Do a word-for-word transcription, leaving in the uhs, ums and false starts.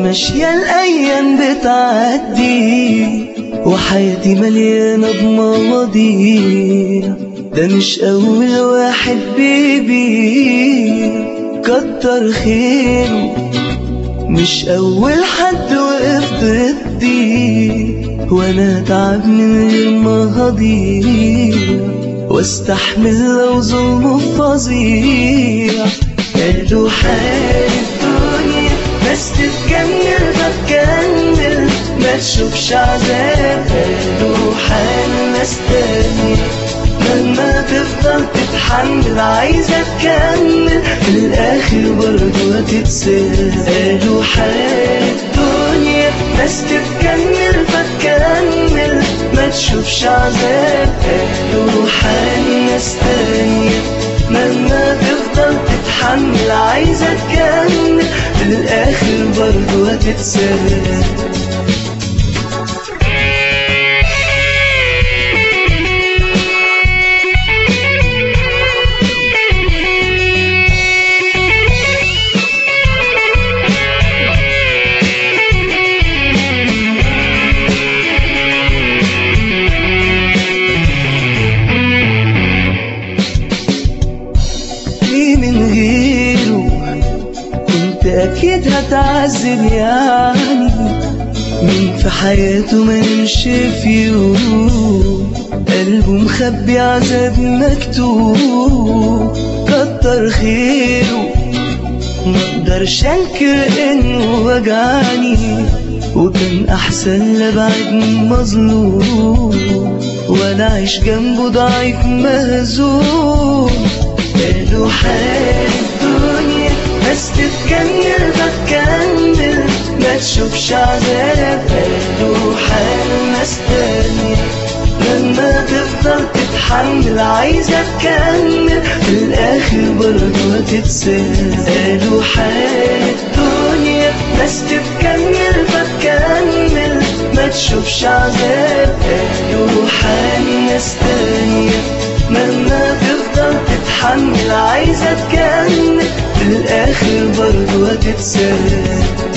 ماشية الأيام بتعدي وحياتي مليانة بمواضيع، ده مش أول واحد بيبيع كتر خيره، مش أول حد وقف ضدي وأنا تعب من غير ما هضيع واستحمل لو ظلمه فظيع. قالوا حال الدنيا بس تتجمل بتكمل ما تشوفش عذاب، قالوا حال ناس تانية لما تفضل تتحمل عايزة تكمل في الآخر برضو هتتساب. قالوا حال الدنيا بس تتكمل فتكمل ما تشوفش عذاب، قالوا حال ناس تانية لما تفضل تتحمل عايزة تكمل في الآخر برضو هتتساب. من غيره كنت أكيد هتعذب يعني، مين في حياته ما يمشي في يوم قلبه مخبي عذاب مكتوب كتر خيره. مقدرش انكر انه وجعني وكان احسن لبعد مظلوم وانا عايش جنبه ضعيف مهزوم. قالوا حال الدنيا بس تتكمل بتكمل ما تشوفش عذاب، قالوا حال ناس تانية لما تفضل تتحمل عايزة تكمل في الآخر برضو هتتساب. قالوا حال الدنيا بس تتكمل بتكمل ما تشوفش عذاب، قالوا حال ناس تانية لما تفضل تتحمل عايزة تكمل في الآخر برضو هتتساب.